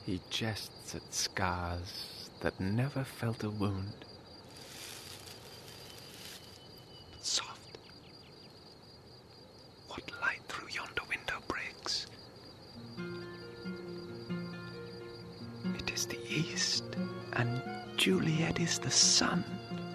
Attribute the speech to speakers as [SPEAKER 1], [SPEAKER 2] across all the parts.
[SPEAKER 1] He jests at scars that never felt a wound. Soft. What light through yonder window breaks? It is the east, and Juliet is the sun.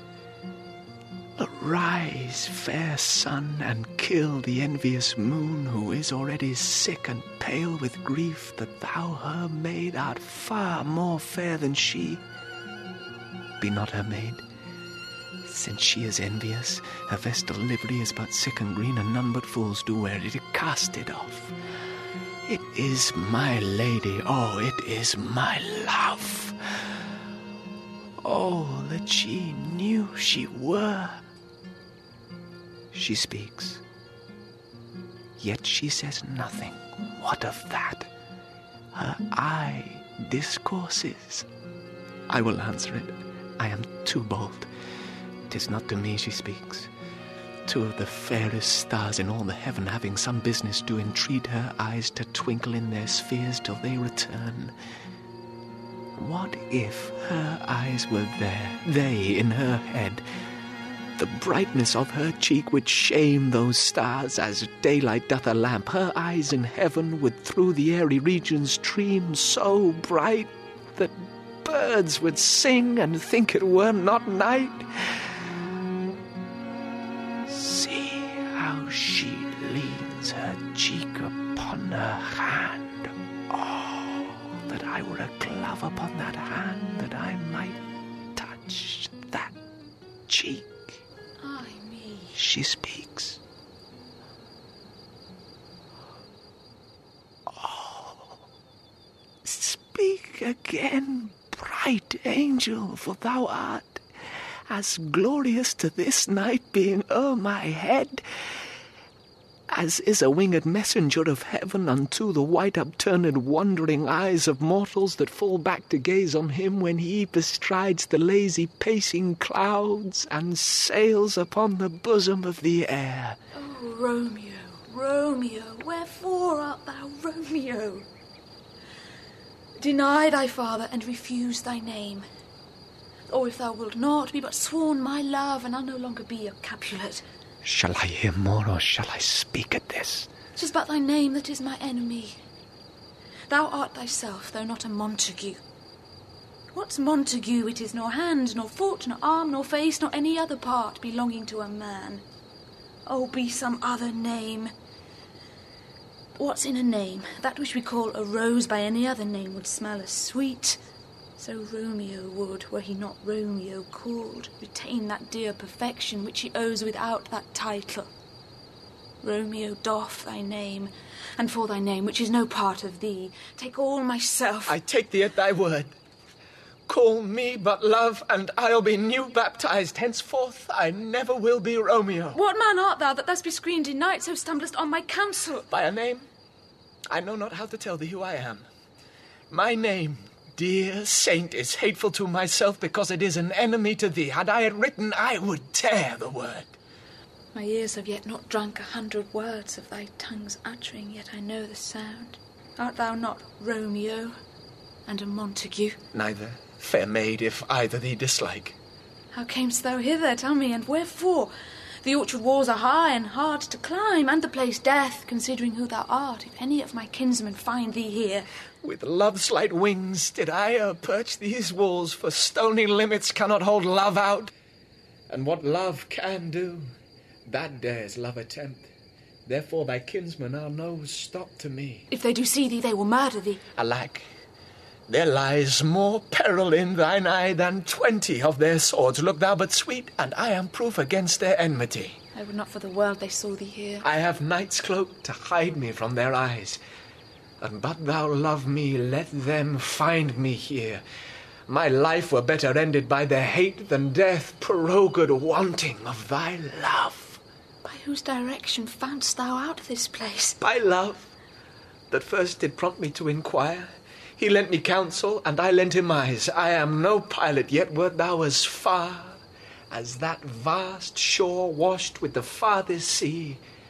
[SPEAKER 1] Arise, fair sun, and kill the envious moon, who is already sick and pale with grief that thou, her maid, art far more fair than she. Be not her maid, since she is envious. Her vestal livery is but sick and green, and none but fools do wear it. Cast it off. It is my lady, oh, it is my love. Oh, that she knew she were. She speaks, yet she says nothing. What of that? Her eye discourses. I will answer it. I am too bold. 'Tis not to me she speaks. Two of the fairest stars in all the heaven, having some business, do entreat her eyes to twinkle in their spheres till they return. What if her eyes were there, they in her head? The brightness of her cheek would shame those stars, as daylight doth a lamp. Her eyes in heaven would through the airy regions stream so bright that birds would sing and think it were not night. See how she leans her cheek upon her hand. Oh, that I were a glove upon that hand, that I might touch that cheek. She speaks. Oh, speak again, bright angel, for thou art as glorious to this night being o'er my head, as is a winged messenger of heaven unto the white upturned wondering eyes of mortals that fall back to gaze on him when he bestrides the lazy pacing clouds and sails upon the bosom of the air.
[SPEAKER 2] Oh, Romeo, Romeo, wherefore art thou Romeo? Deny thy father and refuse thy name. Or if thou wilt not, be but sworn my love, and I'll no longer be your Capulet.
[SPEAKER 1] Shall I hear more, or shall I speak at this?
[SPEAKER 2] 'Tis but thy name that is my enemy. Thou art thyself, though not a Montague. What's Montague? It is nor hand, nor foot, nor arm, nor face, nor any other part belonging to a man. Oh, be some other name. What's in a name? That which we call a rose by any other name would smell as sweet. So Romeo would, were he not Romeo called, retain that dear perfection which he owes without that title. Romeo, doff thy name, and for thy name, which is no part of thee, take all myself.
[SPEAKER 1] I take thee at thy word. Call me but love, and I'll be new baptized. Henceforth I never will be Romeo.
[SPEAKER 2] What man art thou that thus bescreened in night so stumblest on my counsel?
[SPEAKER 1] By a name? I know not how to tell thee who I am. My name, dear saint, is hateful to myself because it is an enemy to thee. Had I it written, I would tear the word.
[SPEAKER 2] My ears have yet not drunk 100 words of thy tongue's uttering, yet I know the sound. Art thou not Romeo and a Montague?
[SPEAKER 1] Neither, fair maid, if either thee dislike.
[SPEAKER 2] How camest thou hither, tell me, and wherefore? The orchard walls are high and hard to climb, and the place death, considering who thou art, if any of my kinsmen find thee here.
[SPEAKER 1] With love's light wings did I perch these walls, for stony limits cannot hold love out. And what love can do, that dares love attempt. Therefore thy kinsmen are no stop to me.
[SPEAKER 2] If they do see thee, they will murder thee.
[SPEAKER 1] Alack, there lies more peril in thine eye than 20 of their swords. Look thou but sweet, and I am proof against their enmity.
[SPEAKER 2] I would not for the world they saw thee here.
[SPEAKER 1] I have night's cloak to hide me from their eyes. And but thou love me, let them find me here. My life were better ended by their hate than death, prorogued wanting of thy love.
[SPEAKER 2] By whose direction foundst thou out this place?
[SPEAKER 1] By love, that first did prompt me to inquire. He lent me counsel, and I lent him eyes. I am no pilot, yet wert thou as far as that vast shore washed with the farthest sea,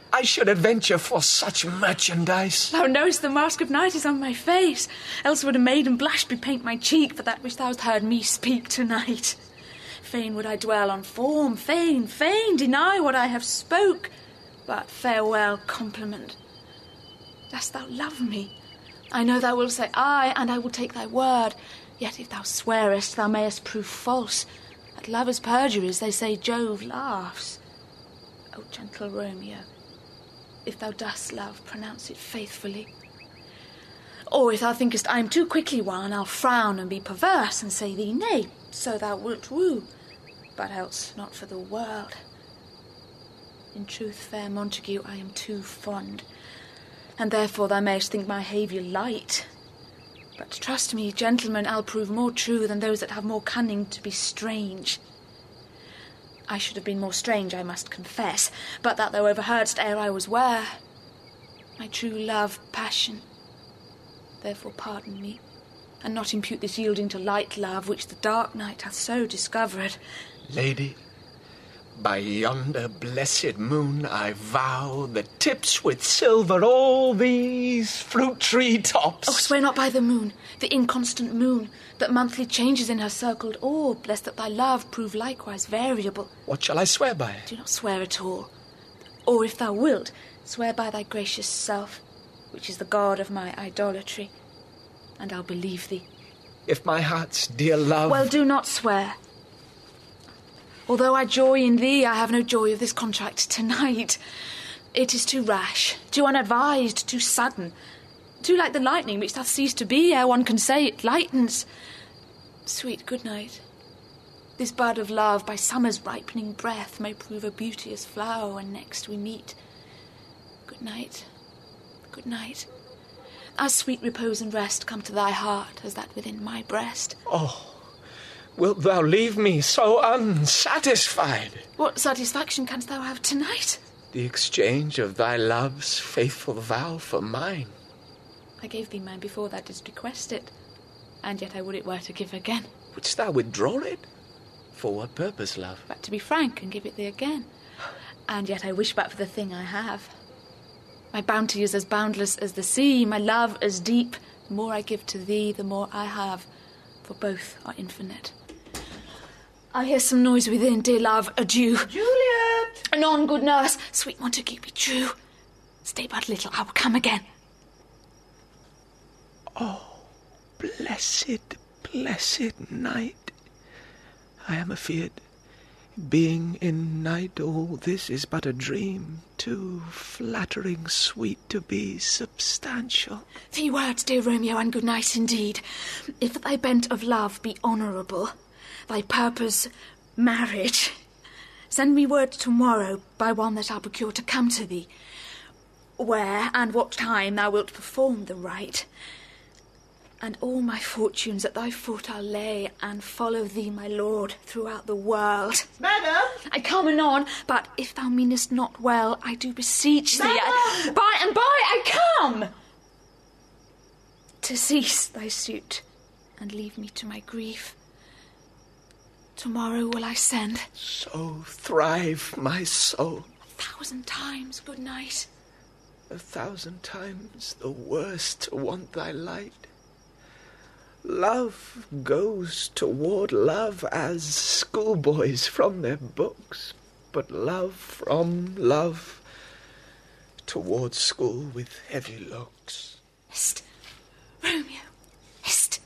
[SPEAKER 1] I should adventure for such merchandise.
[SPEAKER 2] Thou knowest the mask of night is on my face, else would a maiden blush bepaint my cheek for that which thou hast heard me speak tonight. Fain would I dwell on form, fain deny what I have spoke. But farewell compliment. Dost thou love me? I know thou wilt say aye, and I will take thy word. Yet if thou swearest, thou mayest prove false. At lovers' perjuries, they say Jove laughs. O gentle Romeo, if thou dost love, pronounce it faithfully. Or if thou thinkest I am too quickly won, I'll frown and be perverse and say thee nay, so thou wilt woo, but else not for the world. In truth, fair Montague, I am too fond, and therefore thou mayst think my haviour light. But trust me, gentlemen, I'll prove more true than those that have more cunning to be strange. I should have been more strange, I must confess, but that thou overheardst ere I was ware. My true love, passion. Therefore pardon me, and not impute this yielding to light love, which the dark night hath so discovered.
[SPEAKER 1] Lady, by yonder blessed moon I vow that tips with silver all these fruit tree tops.
[SPEAKER 2] Oh, swear not by the moon, the inconstant moon, that monthly changes in her circled orb, lest that thy love prove likewise variable.
[SPEAKER 1] What shall I swear by?
[SPEAKER 2] Do not swear at all. Or if thou wilt, swear by thy gracious self, which is the god of my idolatry, and I'll believe thee.
[SPEAKER 1] If my heart's dear love...
[SPEAKER 2] Well, do not swear. Although I joy in thee, I have no joy of this contract tonight. It is too rash, too unadvised, too sudden, too like the lightning which doth cease to be ere one can say it lightens. Sweet good night. This bud of love by summer's ripening breath may prove a beauteous flower when next we meet. Good night. Good night. As sweet repose and rest come to thy heart as that within my breast.
[SPEAKER 1] Oh, wilt thou leave me so unsatisfied?
[SPEAKER 2] What satisfaction canst thou have tonight?
[SPEAKER 1] The exchange of thy love's faithful vow for mine.
[SPEAKER 2] I gave thee mine before thou didst request it, and yet I would it were to give again.
[SPEAKER 1] Wouldst thou withdraw it? For what purpose, love?
[SPEAKER 2] But to be frank and give it thee again. And yet I wish but for the thing I have. My bounty is as boundless as the sea, my love as deep. The more I give to thee, the more I have, for both are infinite. I hear some noise within, dear love, adieu.
[SPEAKER 3] Juliet!
[SPEAKER 2] Anon, good nurse, sweet Montague, be true. Stay but little, I will come again.
[SPEAKER 1] Oh, blessed, blessed night. I am afeard, being in night, all this is but a dream, too flattering sweet to be substantial.
[SPEAKER 2] 3 words, dear Romeo, and good night indeed. If thy bent of love be honourable, thy purpose marriage, send me word tomorrow by one that I'll procure to come to thee, where and what time thou wilt perform the rite. And all my fortunes at thy foot I'll lay, and follow thee, my lord, throughout the world.
[SPEAKER 3] Madam!
[SPEAKER 2] I come anon, but if thou meanest not well, I do beseech thee.
[SPEAKER 3] Madam!
[SPEAKER 2] By and by I come! To cease thy suit, and leave me to my grief. Tomorrow will I send.
[SPEAKER 1] So thrive my soul.
[SPEAKER 2] 1,000 times good night.
[SPEAKER 1] 1,000 times the worse to want thy light. Love goes toward love as schoolboys from their books, but love from love toward school with heavy looks.
[SPEAKER 2] Hist, Romeo, hist.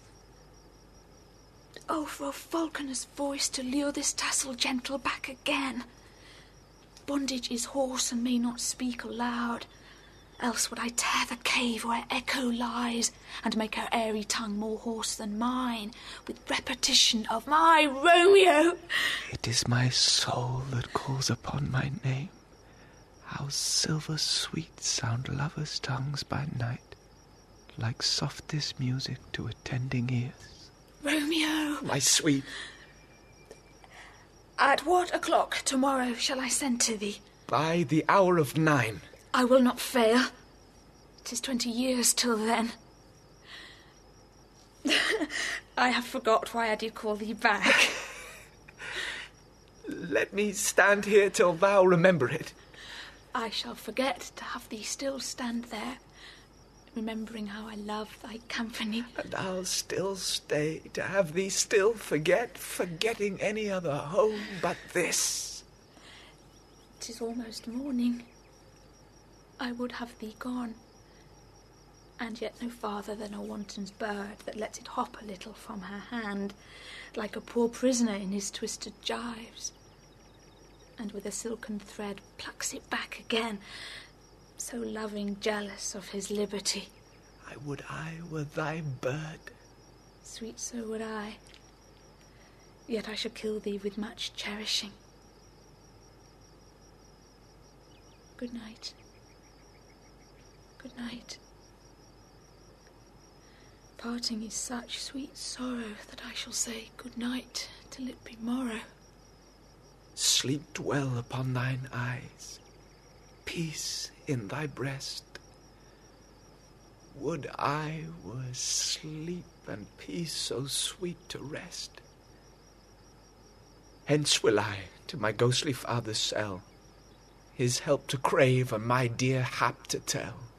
[SPEAKER 2] Oh, for a falconer's voice to lure this tassel gentle back again. Bondage is hoarse and may not speak aloud. Else would I tear the cave where echo lies, and make her airy tongue more hoarse than mine, with repetition of my Romeo.
[SPEAKER 1] It is my soul that calls upon my name. How silver sweet sound lovers' tongues by night, like softest music to attending ears.
[SPEAKER 2] Romeo!
[SPEAKER 1] My sweet.
[SPEAKER 2] At what o'clock tomorrow shall I send to thee?
[SPEAKER 1] By the hour of 9.
[SPEAKER 2] I will not fail. 'Tis 20 years till then. I have forgot why I did call thee back.
[SPEAKER 1] Let me stand here till thou remember it.
[SPEAKER 2] I shall forget to have thee still stand there, remembering how I love thy company.
[SPEAKER 1] And I'll still stay to have thee still forget, forgetting any other home but this.
[SPEAKER 2] 'Tis almost morning. I would have thee gone, and yet no farther than a wanton's bird that lets it hop a little from her hand, like a poor prisoner in his twisted gyves, and with a silken thread plucks it back again, so loving jealous of his liberty.
[SPEAKER 1] I would I were thy bird.
[SPEAKER 2] Sweet, so would I. Yet I shall kill thee with much cherishing. Good night. Good night. Parting is such sweet sorrow that I shall say good night till it be morrow.
[SPEAKER 1] Sleep dwell upon thine eyes, peace in thy breast. Would I were sleep and peace so sweet to rest. Hence will I to my ghostly father's cell, his help to crave and my dear hap to tell.